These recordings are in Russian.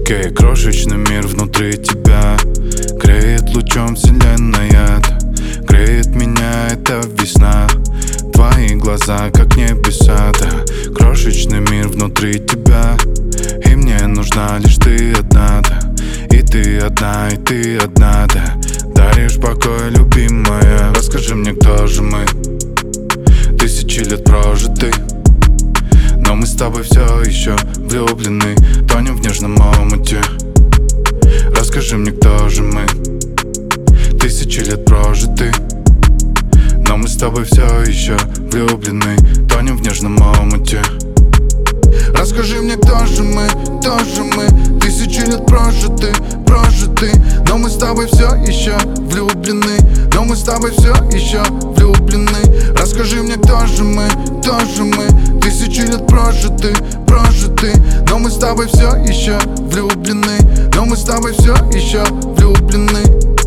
Окей, крошечный мир внутри тебя греет лучом вселенная, греет меня эта весна. Твои глаза как небеса, да. Крошечный мир внутри тебя, и мне нужна лишь ты одна, да. И ты одна, и ты одна, да. Даришь покой, любимая. Расскажи мне, кто же мы? Тысячи лет прожиты, но мы с тобой все еще влюблены, тонем в нежном омуте. Расскажи мне, кто же мы? Тысячи лет прожиты, но мы с тобой все еще влюблены, тонем в нежном омуте. Расскажи мне, кто же мы, кто же мы? Тысячи лет прожиты, но мы с тобой все еще влюблены, но мы с тобой все еще влюблены. Расскажи мне, кто же мы, кто же мы? Тысячи лет прожиты, но мы с тобой все еще влюблены, но мы с тобой все еще влюблены.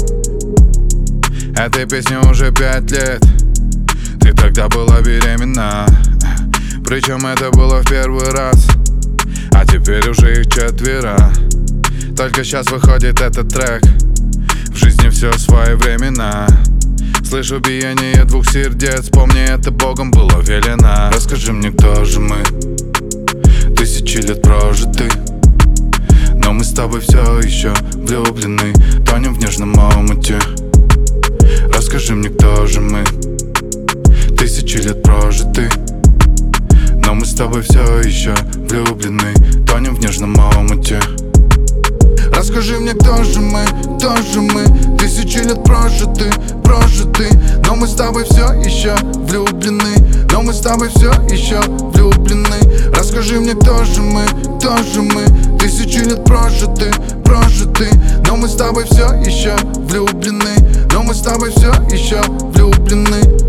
Этой песне уже 5 лет, ты тогда была беременна, причем это было в первый раз, а теперь уже их 4. Только сейчас выходит этот трек, в жизни все своевременно. Слышу биение 2 сердец, помни, это Богом было велено. Расскажи мне, кто же мы? Тысячи лет прожиты, но мы с тобой все еще влюблены, тонем в нежном омуте. Расскажи мне, кто же мы? Тысячи лет прожиты, но мы с тобой все еще влюблены, тонем в нежном омуте. Расскажи мне, кто же мы, кто же мы? Тысячи лет прожиты, но мы с тобой все еще влюблены, но мы с тобой все еще влюблены. Расскажи мне, кто же мы, кто же мы? Тысячи лет прожиты, но мы с тобой все еще влюблены, но мы с тобой все еще влюблены.